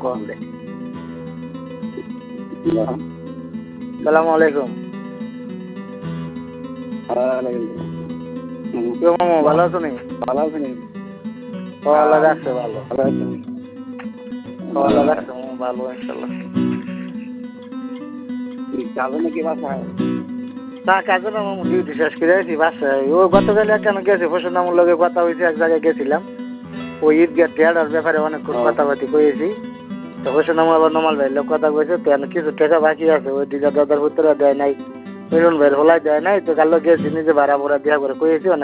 Phone দে। সালামু আলাইকুম। কেউ মামু ভালো আছো নি? ভালো আছেন? আল্লাহ রাখছে ভালো। ভালো আছেন? আল্লাহ রাখছে মামু ভালো ইনশাল্লাহ। যাবেন নাকি বাসায়? তা কাজে না মামু ডিউটি শেষ করে আছি বাসায়। ও গতকাল কেন গেছে ফসল নামুর লগে কথা হয়েছে, এক জায়গায় গেছিলাম। ওই ঈদগাহ টেয়ার ব্যাপারে অনেকক্ষণ কথাবার্তি কয়েছি। তো ফসল নামু আবার নমাল ভাইয়ের লোক কথা কয়েছে, তো কিছু টাকা বাকি আছে, ওই দিদা দাদার উত্তরা দেয় নাই, মিলন ভাইয়ের হলাই দেয় নাই। তো কাল গেছি নিজে ভাড়া ভরা দিয়া করে কয়েছি।